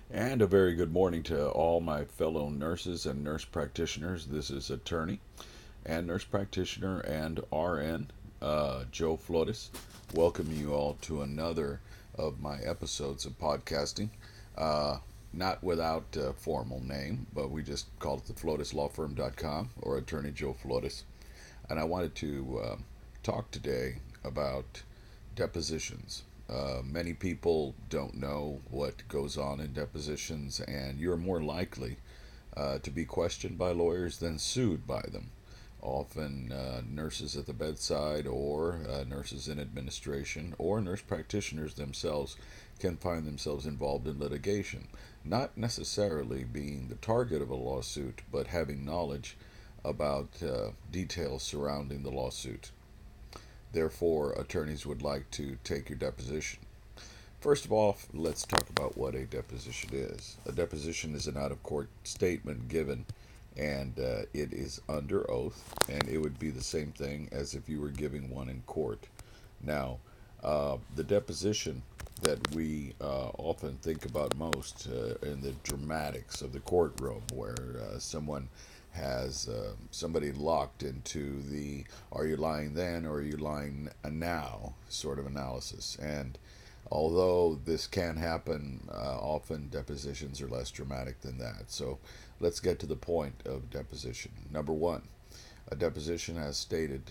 And a very good morning to all my fellow nurses and nurse practitioners. This is attorney and nurse practitioner and RN, Joe Flores. Welcome you all to another of my episodes of podcasting. Uh, Not without a formal name, but we just call it the FloresLawFirm.com or Attorney Joe Flores. And I wanted to talk today about depositions. Many people don't know what goes on in depositions, and you're more likely to be questioned by lawyers than sued by them. Often, nurses at the bedside, or nurses in administration, or nurse practitioners themselves can find themselves involved in litigation, not necessarily being the target of a lawsuit, but having knowledge about details surrounding the lawsuit. Therefore, attorneys would like to take your deposition. First of all, let's talk about what a deposition is. A deposition is an out of court statement given, and it is under oath, and it would be the same thing as if you were giving one in court. Now, the deposition that we often think about most in the dramatics of the courtroom, where someone has somebody locked into the "are you lying then or are you lying now" sort of analysis. And although this can happen, often depositions are less dramatic than that. So let's get to the point of deposition. Number one, a deposition, as stated,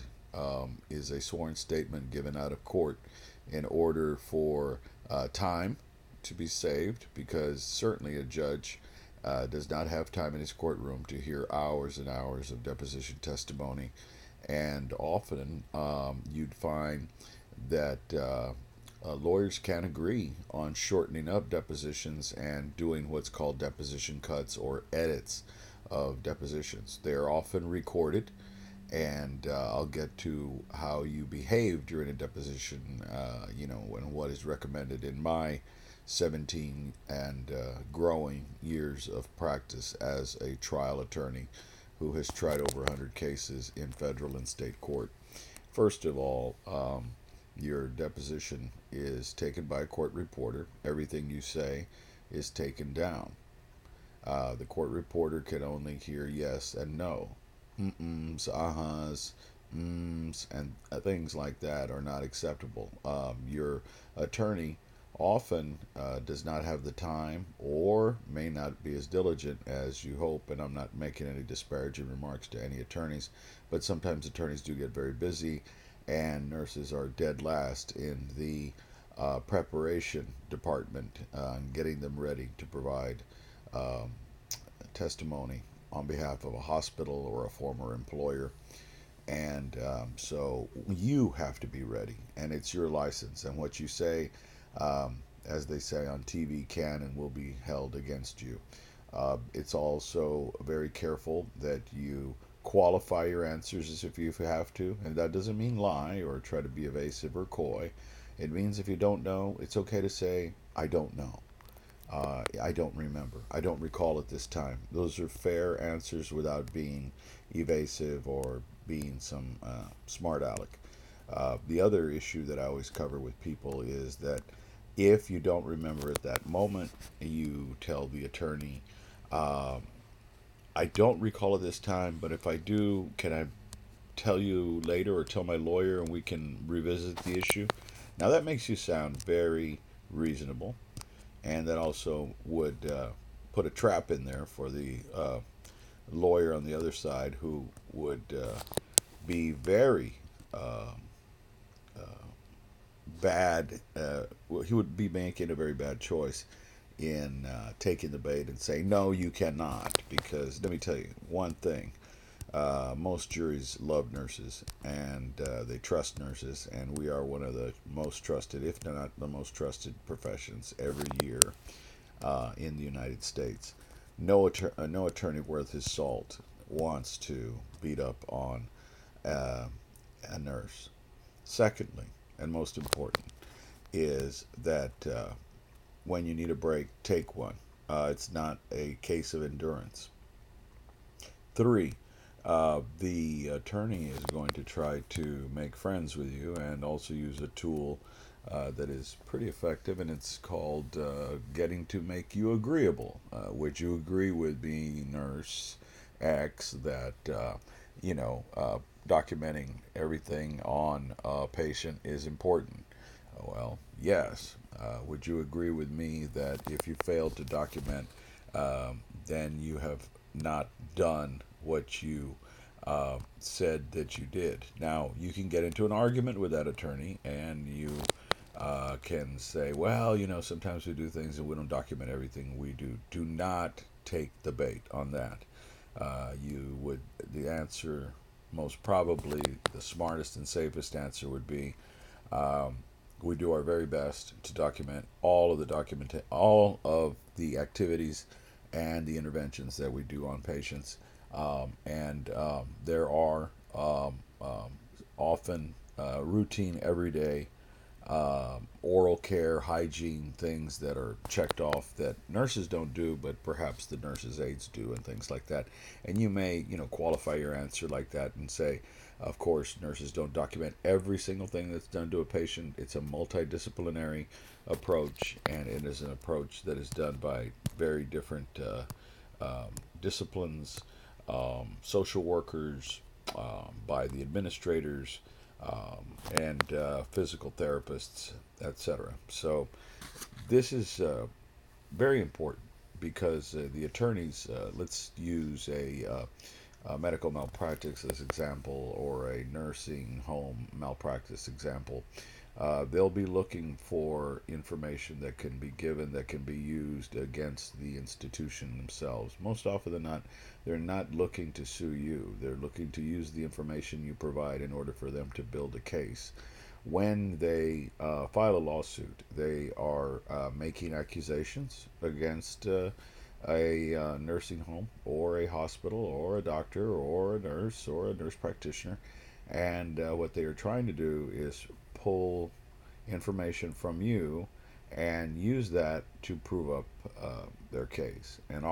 is a sworn statement given out of court in order for time to be saved, because certainly a judge does not have time in his courtroom to hear hours and hours of deposition testimony. And often you'd find that lawyers can agree on shortening up depositions and doing what's called deposition cuts or edits of depositions. They are often recorded, and I'll get to how you behave during a deposition, and what is recommended in my 17 and growing years of practice as a trial attorney who has tried over 100 cases in federal and state court. First of all, your deposition is taken by a court reporter. Everything you say is taken down. The court reporter can only hear yes and no. Mm-ms, ahas, mms, and things like that are not acceptable. Your attorney often does not have the time or may not be as diligent as you hope, and I'm not making any disparaging remarks to any attorneys, but sometimes attorneys do get very busy, and nurses are dead last in the preparation department and getting them ready to provide um, testimony on behalf of a hospital or a former employer. And so you have to be ready, and it's your license. And what you say, as they say on TV, can and will be held against you. It's also very careful that you qualify your answers as if you have to, and that doesn't mean lie or try to be evasive or coy. It means if you don't know, it's okay to say, I don't know. I don't remember. I don't recall at this time. Those are fair answers without being evasive or being some smart aleck. The other issue that I always cover with people is that if you don't remember at that moment, you tell the attorney, uh, I don't recall at this time, but if I do, can I tell you later or tell my lawyer and we can revisit the issue? Now, that makes you sound very reasonable, and that also would put a trap in there for the lawyer on the other side, who would be very uh, bad. Well, he would be making a very bad choice in taking the bait and saying, no, you cannot. Because let me tell you one thing, most juries love nurses, and they trust nurses, and we are one of the most trusted, if not the most trusted professions every year in the United States. No attorney worth his salt wants to beat up on uh, a nurse. Secondly, and most important, is that when you need a break, take one. It's not a case of endurance. Three, the attorney is going to try to make friends with you and also use a tool that is pretty effective, and it's called Getting to Make You Agreeable. Would you agree with me, Nurse X, that, you know, documenting everything on a patient is important? Well, yes. Would you agree with me that if you fail to document, then you have not done what you said that you did? Now, you can get into an argument with that attorney, and you can say, well, you know, sometimes we do things and we don't document everything we do. Do not take the bait on that. You would, the answer, most probably, the smartest and safest answer would be, um, we do our very best to document all of the activities and the interventions that we do on patients. And there are often routine, everyday oral care, hygiene things that are checked off that nurses don't do, but perhaps the nurses' aides do, and things like that. And you may, you know, qualify your answer like that and say, of course, nurses don't document every single thing that's done to a patient. It's a multidisciplinary approach, and it is an approach that is done by very different disciplines, social workers, by the administrators, and physical therapists, etc. So this is very important because the attorneys, let's use a medical malpractice as example, or a nursing home malpractice example. They'll be looking for information that can be given, that can be used against the institution themselves. Most often than not, they're not looking to sue you. They're looking to use the information you provide in order for them to build a case. When they file a lawsuit, they are making accusations against a nursing home or a hospital or a doctor or a nurse or a nurse practitioner. And what they are trying to do is pull information from you and use that to prove up their case. And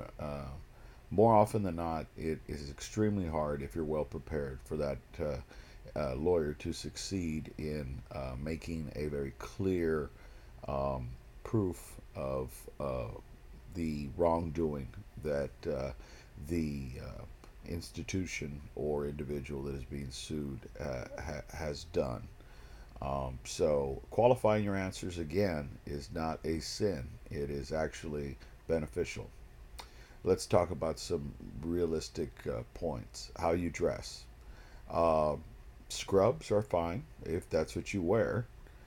more often than not, it is extremely hard, if you're well prepared, for that lawyer to succeed in making a very clear proof of the wrongdoing that the institution or individual that is being sued has done. So, qualifying your answers again is not a sin, it is actually beneficial. Let's talk about some realistic points. How you dress. Uh, Scrubs are fine if that's what you wear.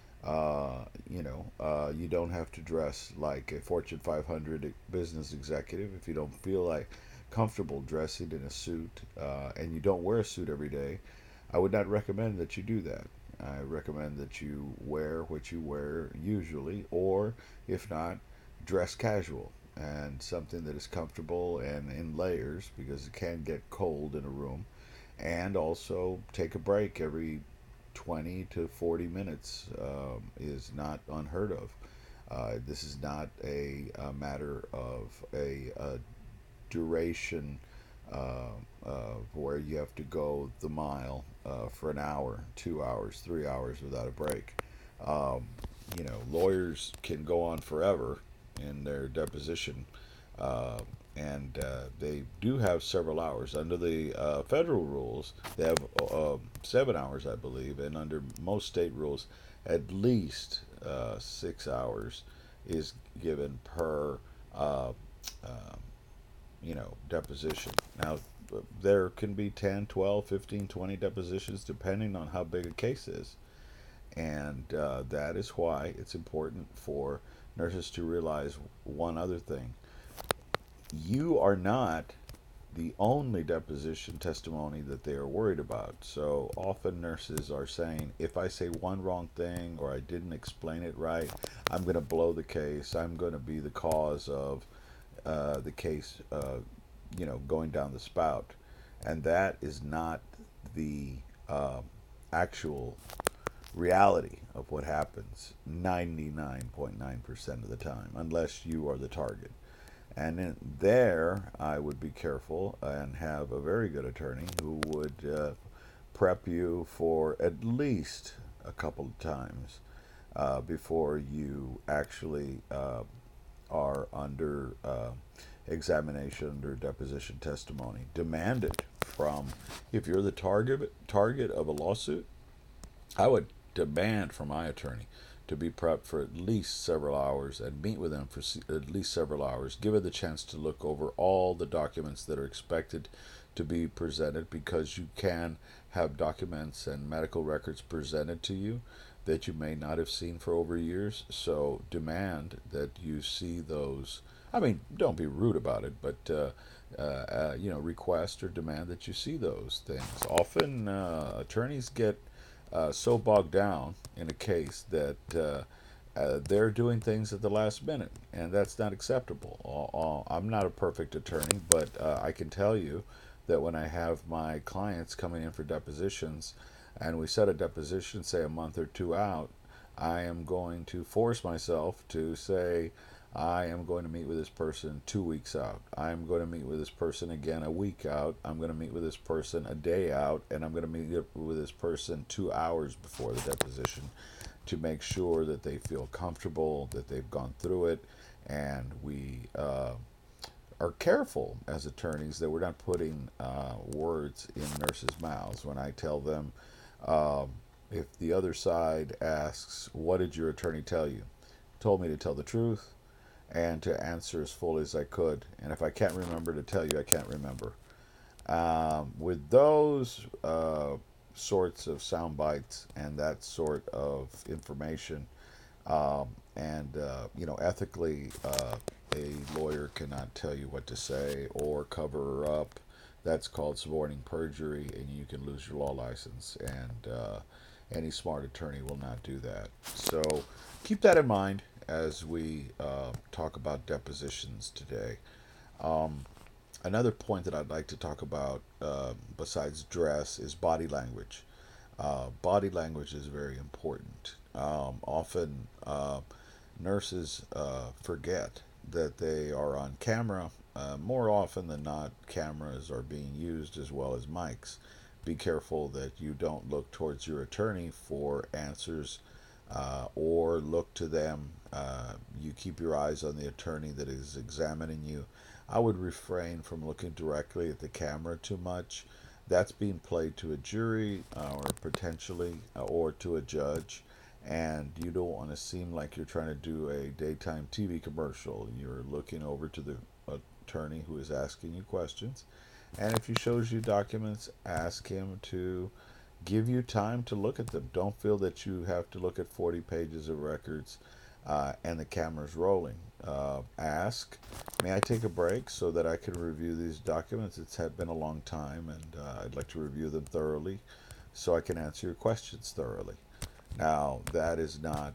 You don't have to dress like a Fortune 500 business executive if you don't feel like comfortable dressing in a suit, and you don't wear a suit every day. I would not recommend that you do that. I recommend that you wear what you wear usually, or if not, dress casual and something that is comfortable and in layers, because it can get cold in a room. And also take a break every 20 to 40 minutes is not unheard of. This is not a matter of a duration where you have to go the mile for an hour, 2 hours, 3 hours without a break. Um, Lawyers can go on forever in their deposition, uh, and they do have several hours. Under the federal rules, they have 7 hours, I believe, and under most state rules, at least 6 hours is given per uh, uh, deposition. Now, there can be 10, 12, 15, 20 depositions depending on how big a case is. And that is why it's important for nurses to realize one other thing. You are not the only deposition testimony that they are worried about. So often nurses are saying, if I say one wrong thing or I didn't explain it right, I'm going to blow the case. I'm going to be the cause of the case, going down the spout. And that is not the uh, actual reality of what happens 99.9% of the time, unless you are the target. And in there, I would be careful and have a very good attorney who would prep you for at least a couple of times before you actually are under examination, under deposition testimony. Demand it from, if you're the target of a lawsuit, I would demand from my attorney to be prepped for at least several hours and meet with them for at least several hours. Give it the chance to look over all the documents that are expected to be presented, because you can have documents and medical records presented to you that you may not have seen for over years. So demand that you see those. I mean, don't be rude about it, but request or demand that you see those things. Often attorneys get so bogged down in a case that they're doing things at the last minute, and that's not acceptable. I'm not a perfect attorney, but I can tell you that when I have my clients coming in for depositions, and we set a deposition, say a month or two out, I am going to force myself to say, I am going to meet with this person 2 weeks out. I'm going to meet with this person again a week out. I'm going to meet with this person a day out. And I'm going to meet with this person 2 hours before the deposition to make sure that they feel comfortable, that they've gone through it. And we are careful as attorneys that we're not putting words in nurses' mouths. When I tell them, um, if the other side asks, what did your attorney tell you? Told me to tell the truth and to answer as fully as I could. And if I can't remember to tell you, I can't remember. With those sorts of sound bites and that sort of information, and ethically, a lawyer cannot tell you what to say or cover her up. That's called suborning perjury, and you can lose your law license. And any smart attorney will not do that. So keep that in mind as we talk about depositions today. Um, Another point that I'd like to talk about, besides dress, is body language. Body language is very important. Often, nurses forget that they are on camera. More often than not, cameras are being used as well as mics. Be careful that you don't look towards your attorney for answers, or look to them. You keep your eyes on the attorney that is examining you. I would refrain from looking directly at the camera too much. That's being played to a jury, or potentially, or to a judge, and you don't want to seem like you're trying to do a daytime TV commercial. You're looking over to the attorney who is asking you questions, and if he shows you documents, ask him to give you time to look at them. Don't feel that you have to look at 40 pages of records and the camera's rolling. Ask, may I take a break so that I can review these documents? It's had been a long time, and I'd like to review them thoroughly so I can answer your questions thoroughly. Now, that is not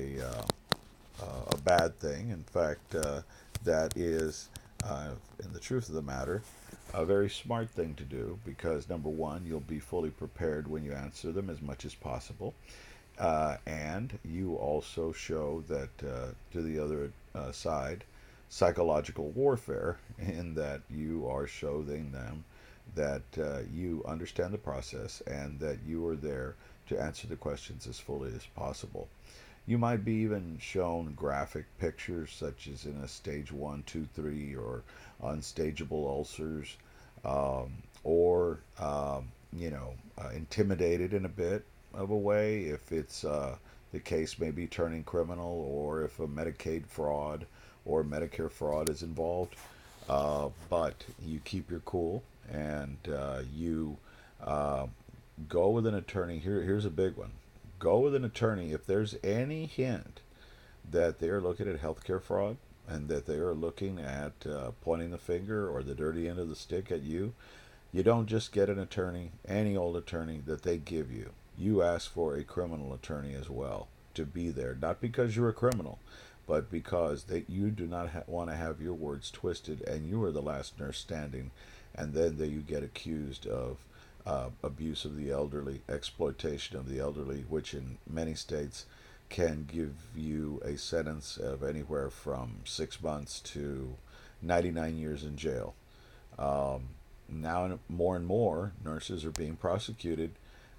a bad thing. In fact, that is, in the truth of the matter, a very smart thing to do, because number one, you'll be fully prepared when you answer them as much as possible. And you also show that to the other side psychological warfare, in that you are showing them that you understand the process and that you are there to answer the questions as fully as possible. You might be even shown graphic pictures, such as in a stage one, two, three, or unstageable ulcers, um, or intimidated in a bit of a way if it's the case may be turning criminal, or if a Medicaid fraud or Medicare fraud is involved. But you keep your cool, and you uh, go with an attorney. Here's a big one. Go with an attorney if there's any hint that they are looking at healthcare fraud, and that they are looking at pointing the finger or the dirty end of the stick at you. You don't just get an attorney, any old attorney that they give you. You ask for a criminal attorney as well to be there, not because you're a criminal, but because you do not want to have your words twisted, and you are the last nurse standing, and then you get accused of abuse of the elderly, exploitation of the elderly, which in many states can give you a sentence of anywhere from 6 months to 99 years in jail. Um, Now, more and more nurses are being prosecuted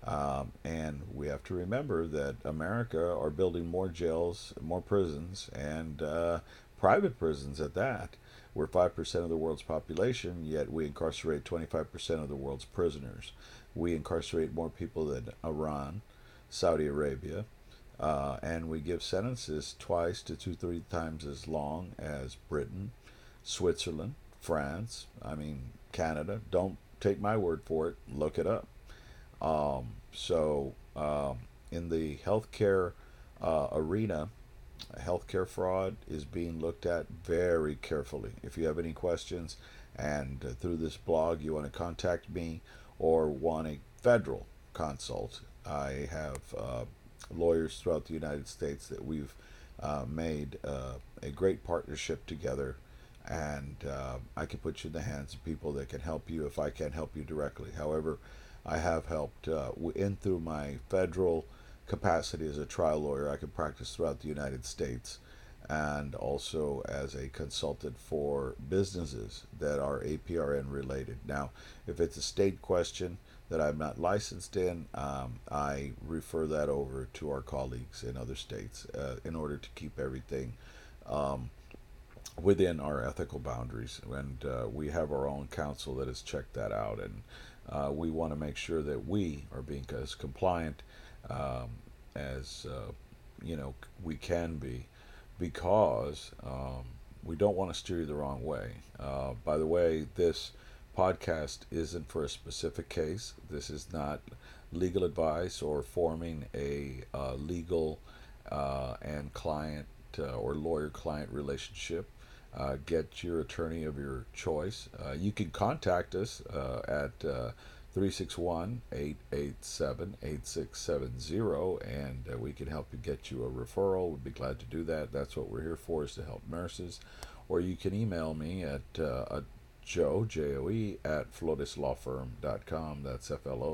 And we have to remember that America are building more jails, more prisons, and private prisons at that. We're 5% of the world's population, yet we incarcerate 25% of the world's prisoners. We incarcerate more people than Iran, Saudi Arabia, and we give sentences twice to two, three times as long as Britain, Switzerland, France, Canada. Don't take my word for it, look it up. So, in the healthcare arena, healthcare fraud is being looked at very carefully. If you have any questions and through this blog you want to contact me or want a federal consult, I have lawyers throughout the United States that we've made a great partnership together, and I can put you in the hands of people that can help you if I can't help you directly. However, I have helped in through my federal capacity as a trial lawyer. I can practice throughout the United States and also as a consultant for businesses that are APRN related. Now, if it's a state question that I'm not licensed in, I refer that over to our colleagues in other states in order to keep everything um, within our ethical boundaries. And we have our own counsel that has checked that out. And we want to make sure that we are being as compliant um, as we can be, because we don't want to steer you the wrong way. By the way, this podcast isn't for a specific case. This is not legal advice or forming a legal and client or lawyer client relationship. Get your attorney of your choice. You can contact us at 361 887 8670, and we can help you get you a referral. We'd be glad to do that. That's what we're here for, is to help nurses. Or you can email me at Joe, Joe, at floreslawfirm.com. That's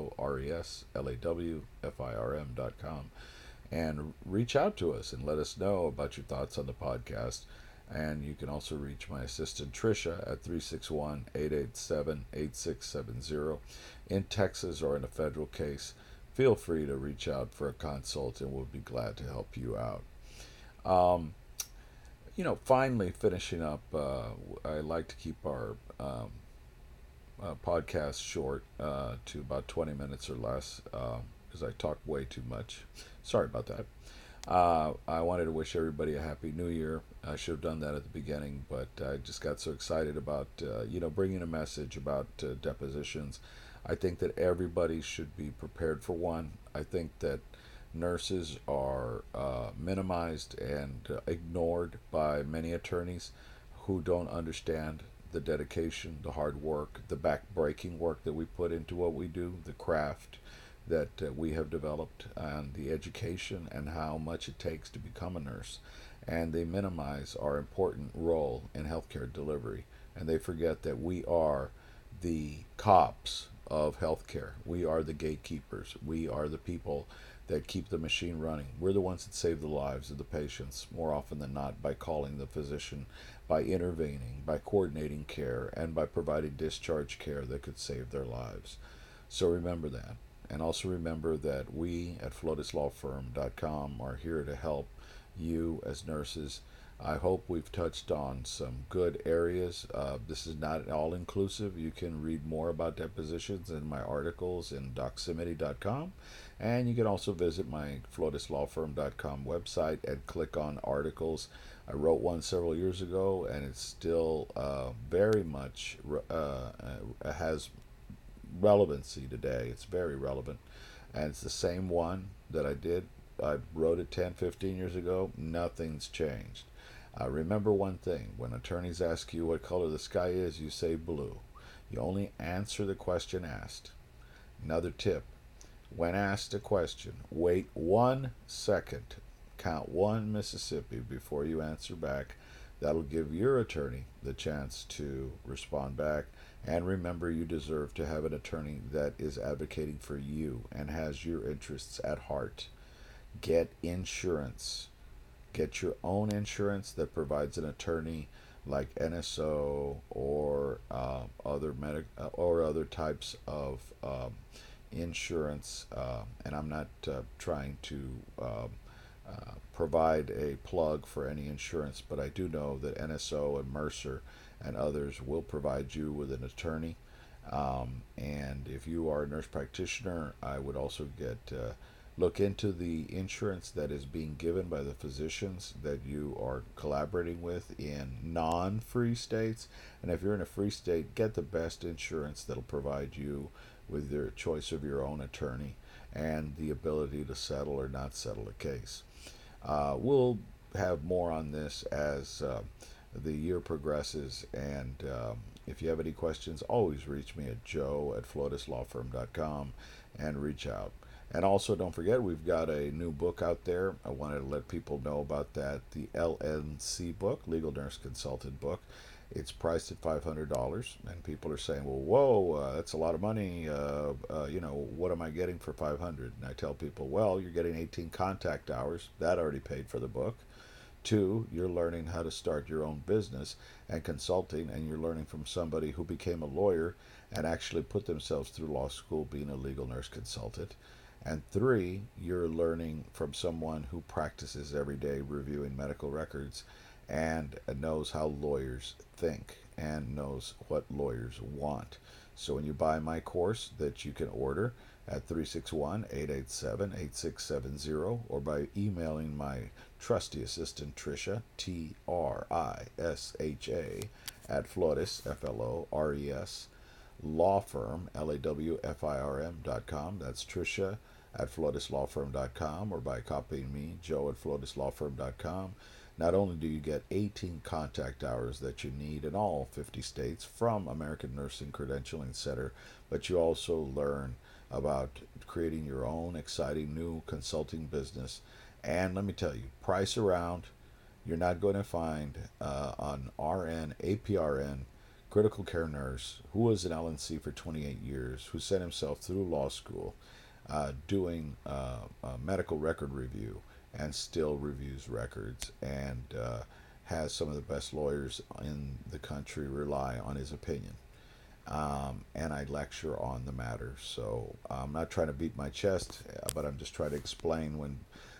FLORESLAWFIRM.com. And reach out to us and let us know about your thoughts on the podcast. And you can also reach my assistant Trisha at 361 887 8670. In Texas or in a federal case, feel free to reach out for a consult and we'll be glad to help you out. Um, Finally finishing up, I like to keep our podcast short to about 20 minutes or less because I talk way too much. Sorry about that. I wanted to wish everybody a happy new year. I should have done that at the beginning, but I just got so excited about bringing a message about depositions. I think that everybody should be prepared for one. I think that nurses are minimized and ignored by many attorneys who don't understand the dedication, the hard work, the back-breaking work that we put into what we do, the craft that we have developed, and the education and how much it takes to become a nurse. And they minimize our important role in healthcare delivery. And they forget that we are the cops of healthcare. We are the gatekeepers. We are the people that keep the machine running. We're the ones that save the lives of the patients more often than not by calling the physician, by intervening, by coordinating care, and by providing discharge care that could save their lives. So remember that. And also remember that we at floreslawfirm.com are here to help you as nurses. I hope we've touched on some good areas. This is not all inclusive. You can read more about depositions in my articles in doximity.com. And you can also visit my floreslawfirm.com website and click on articles. I wrote one several years ago, and it's still very much has relevancy today. It's very relevant. And it's the same one that I wrote it 10, 15 years ago. Nothing's changed. Remember one thing: when attorneys ask you what color the sky is, you say blue. You only answer the question asked. Another tip: when asked a question, wait 1 second. Count one Mississippi before you answer back. That'll give your attorney the chance to respond back. And remember, you deserve to have an attorney that is advocating for you and has your interests at heart. Get insurance. Get your own insurance that provides an attorney like NSO or other types of insurance, and I'm not trying to provide a plug for any insurance, but I do know that NSO and Mercer and others will provide you with an attorney. And if you are a nurse practitioner, I would also get look into the insurance that is being given by the physicians that you are collaborating with in non-free states. And if you're in a free state, get the best insurance that'll provide you with your choice of your own attorney and the ability to settle or not settle a case. We'll have more on this as the year progresses, and if you have any questions, always reach me at joe@flotuslawfirm.com and reach out. And also, don't forget, we've got a new book out there. I wanted to let people know about that. The LNC book, Legal Nurse Consultant book. It's priced at $500, and people are saying, "Well, whoa, that's a lot of money. What am I getting for 500?" And I tell people, "Well, you're getting 18 contact hours. That already paid for the book. Two, you're learning how to start your own business and consulting, and you're learning from somebody who became a lawyer and actually put themselves through law school being a legal nurse consultant. And three, you're learning from someone who practices every day reviewing medical records and knows how lawyers think and knows what lawyers want. So when you buy my course that you can order at 361-887-8670 or by emailing my trusty assistant Trisha, Trisha, at Flores, Flores, law firm, lawfirm.com. That's Trisha at flotuslawfirm.com or by copying me, Joe at flotuslawfirm.com. Not only do you get 18 contact hours that you need in all 50 states from American Nursing Credentialing Center, but you also learn about creating your own exciting new consulting business. And let me tell you, price around, you're not going to find an RN, APRN, critical care nurse who was an LNC for 28 years, who sent himself through law school, doing a medical record review and still reviews records and has some of the best lawyers in the country rely on his opinion. And I lecture on the matter. So I'm not trying to beat my chest, but I'm just trying to explain when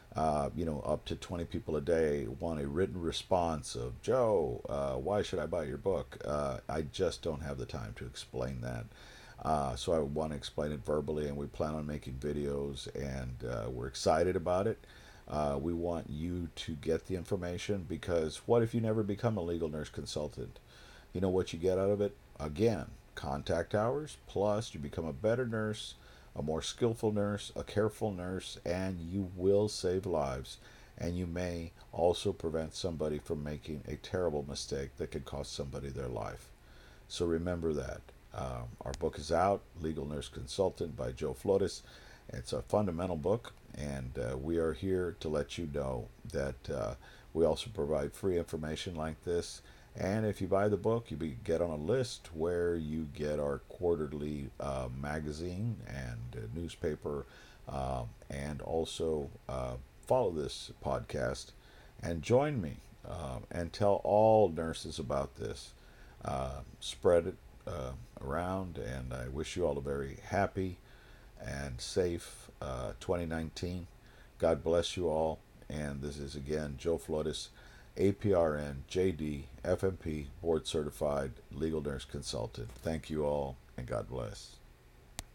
up to 20 people a day want a written response of, Joe, why should I buy your book? I just don't have the time to explain that. So I want to explain it verbally, and we plan on making videos, and we're excited about it. We want you to get the information, because what if you never become a legal nurse consultant? You know what you get out of it? Again, contact hours, plus you become a better nurse, a more skillful nurse, a careful nurse, and you will save lives. And you may also prevent somebody from making a terrible mistake that could cost somebody their life. So remember that. Our book is out, Legal Nurse Consultant by Joe Flores. It's a fundamental book, and we are here to let you know that we also provide free information like this. And if you buy the book, you get on a list where you get our quarterly magazine and newspaper, and also follow this podcast and join me and tell all nurses about this. Spread it around, and I wish you all a very happy and safe 2019. God bless you all. And this is again Joe Flores, APRN, JD, FMP, board certified legal nurse consultant. Thank you all, and God bless.